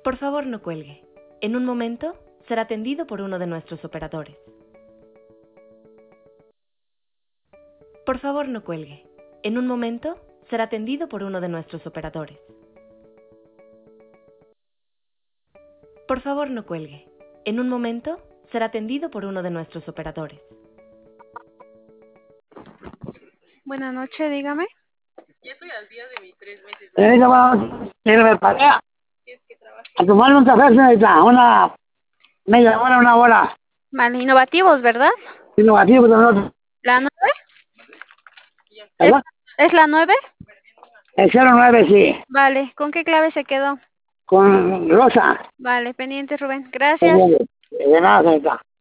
Por favor, no cuelgue. En un momento será atendido por uno de nuestros operadores. Por favor, no cuelgue. En un momento será atendido por uno de nuestros operadores. Por favor, no cuelgue. En un momento será atendido por uno de nuestros operadores. Buenas noches, dígame. Ya estoy al día de mis 3 meses. Señorita, bueno, que me paré a tomar un café, señorita, una media hora, una hora. Vale, innovativos, ¿verdad? Innovativo, nosotros. ¿La 9? ¿Verdad? ¿Es la 9? El 09, sí, Vale, ¿con qué clave se quedó? con Rosa. Vale, pendiente, Rubén. Gracias. De nada, señorita.